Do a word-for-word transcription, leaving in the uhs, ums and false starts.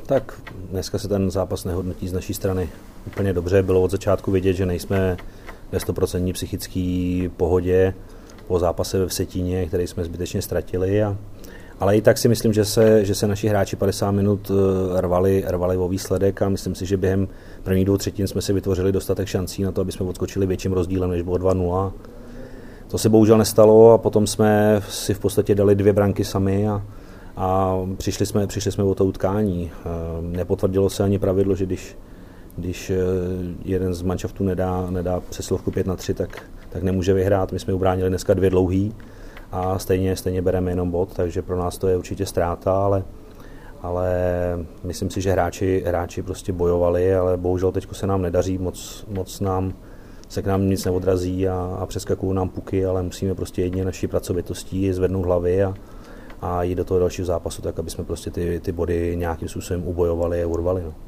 Tak dneska se ten zápas nehodnotí z naší strany úplně dobře. Bylo od začátku vidět, že nejsme ve sto procent psychické pohodě po zápase ve Vsetíně, který jsme zbytečně ztratili. A, ale i tak si myslím, že se, že se naši hráči padesát minut rvali, rvali o výsledek a myslím si, že během prvních dvou třetin jsme si vytvořili dostatek šancí na to, aby jsme odskočili větším rozdílem, než bylo dva nula. To se bohužel nestalo a potom jsme si v podstatě dali dvě branky sami a, a přišli, jsme, přišli jsme o to utkání. Nepotvrdilo se ani pravidlo, že když, když jeden z manšaftů nedá, nedá přesilovku pět na tři, tak, tak nemůže vyhrát. My jsme ubránili dneska dvě dlouhý a stejně, stejně bereme jenom bod, takže pro nás to je určitě ztráta, ale, ale myslím si, že hráči, hráči prostě bojovali, ale bohužel teď se nám nedaří, moc, moc nám se k nám nic neodrazí a, a přeskakují nám puky, ale musíme prostě jedině naší pracovitostí zvednout hlavy a, a jít do toho dalšího zápasu tak, aby jsme prostě ty, ty body nějakým způsobem ubojovali a urvali. No.